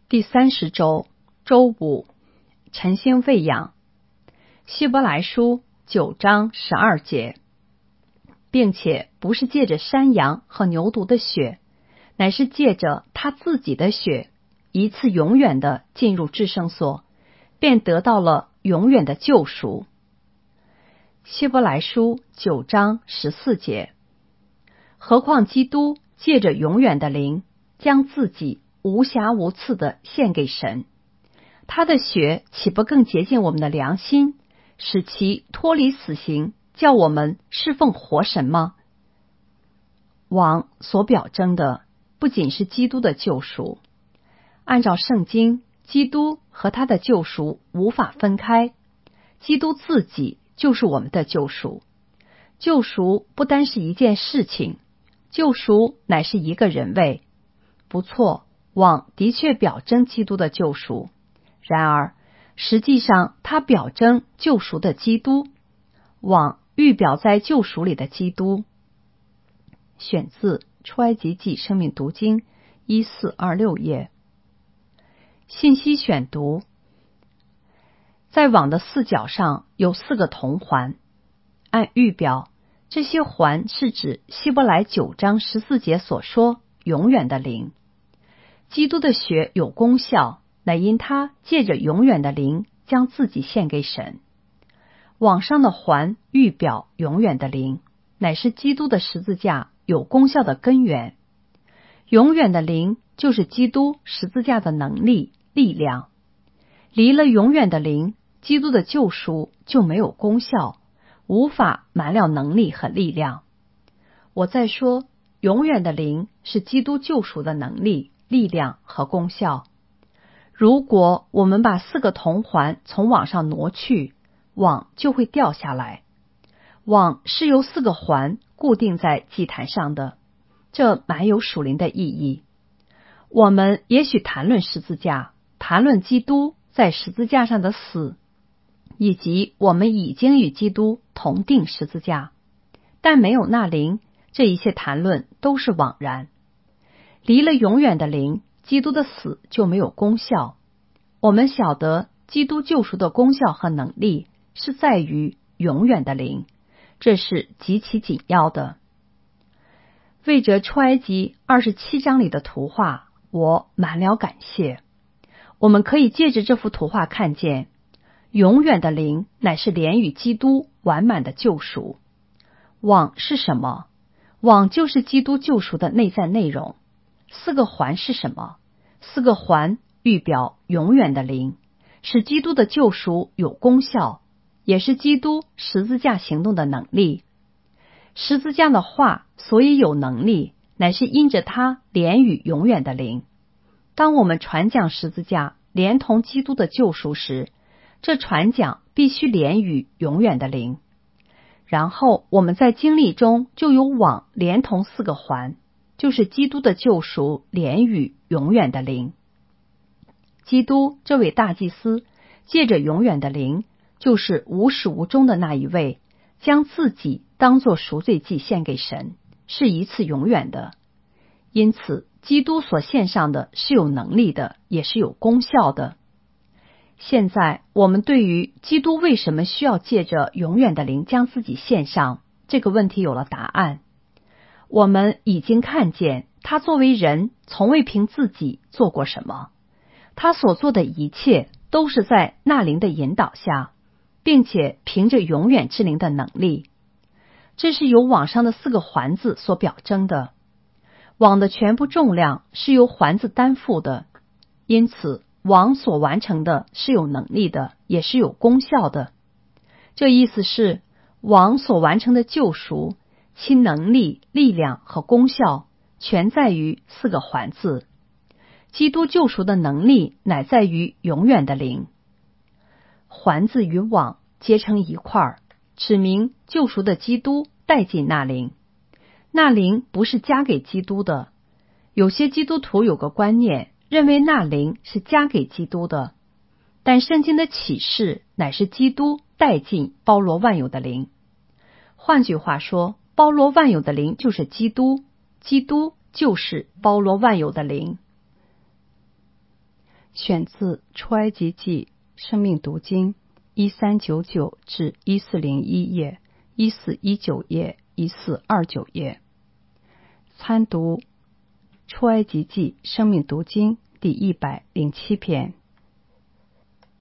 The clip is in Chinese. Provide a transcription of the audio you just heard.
第30周周五，晨星喂养。希伯来书9章12节，并且不是借着山羊和牛犊的血，乃是借着他自己的血，一次永远的进入至圣所，便得到了永远的救赎。希伯来书9章14节，何况基督借着永远的灵，将自己无瑕无疵的献给神，他的血岂不更洁净我们的良心，使其脱离死刑，叫我们侍奉活神吗？王所表征的不仅是基督的救赎，按照圣经，基督和他的救赎无法分开，基督自己就是我们的救赎。救赎不单是一件事情，救赎乃是一个人位。不错，王的确表征基督的救赎，然而实际上他表征救赎的基督，王预表在救赎里的基督。选自出埃及记生命读经1426页。信息选读，在网的四角上有4个铜环，按预表，这些环是指希伯来9章14节所说永远的灵。基督的血有功效，乃因他借着永远的灵将自己献给神。网上的环预表永远的灵，乃是基督的十字架有功效的根源。永远的灵就是基督十字架的能力、力量。离了永远的灵，基督的救赎就没有功效，无法满了能力和力量。我在说，永远的灵是基督救赎的能力、力量和功效。如果我们把4个铜环从网上挪去，网就会掉下来。网是由4个环固定在祭坛上的，这蛮有属灵的意义。我们也许谈论十字架，谈论基督在十字架上的死，以及我们已经与基督同定十字架，但没有那灵，这一切谈论都是枉然。离了永远的灵，基督的死就没有功效。我们晓得基督救赎的功效和能力是在于永远的灵，这是极其紧要的。为着出埃及27章里的图画，我满了感谢。我们可以借着这幅图画看见，永远的灵乃是连于基督完满的救赎。网是什么？网就是基督救赎的内在内容。4个环是什么？4个环预表永远的灵，使基督的救赎有功效，也是基督十字架行动的能力。十字架的话所以有能力，乃是因着它连于永远的灵。当我们传讲十字架连同基督的救赎时，这传讲必须连于永远的灵。然后我们在经历中就有网连同4个环，就是基督的救赎连于永远的灵。基督这位大祭司借着永远的灵，就是无始无终的那一位，将自己当作赎罪祭献给神，是一次永远的。因此基督所献上的是有能力的，也是有功效的。现在我们对于基督为什么需要借着永远的灵将自己献上这个问题有了答案。我们已经看见他作为人从未凭自己做过什么，他所做的一切都是在那灵的引导下，并且凭着永远之灵的能力。这是由网上的4个环子所表征的。网的全部重量是由环子担负的，因此网所完成的是有能力的，也是有功效的。这意思是，网所完成的救赎，其能力、力量和功效全在于4个环子。基督救赎的能力乃在于永远的灵。环子与网结成一块，指明救赎的基督带进那灵。那灵不是加给基督的。有些基督徒有个观念，认为那灵是加给基督的，但圣经的启示乃是基督带进包罗万有的灵。换句话说，包罗万有的灵就是基督，基督就是包罗万有的灵。 选自《出埃及记》生命读经1399至1401页、1419页、1429页。参读《出埃及记》生命读经第107篇。